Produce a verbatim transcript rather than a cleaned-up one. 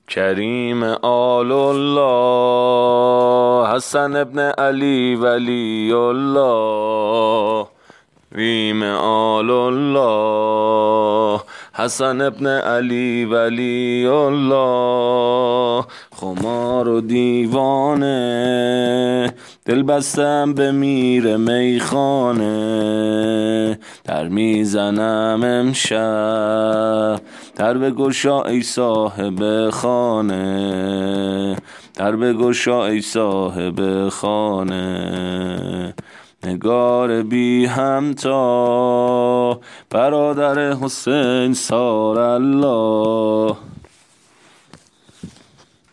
کریم آل الله، حسن ابن علی ولی الله. کریم آل الله، حسن ابن علی ولی الله. خمار و دیوانه، دل بستم به میر میخانه. در میزنم امشب، در بگشا ای صاحب خانه. در بگشا ای صاحب خانه. نگار بی همتا، برادر حسین سار الله.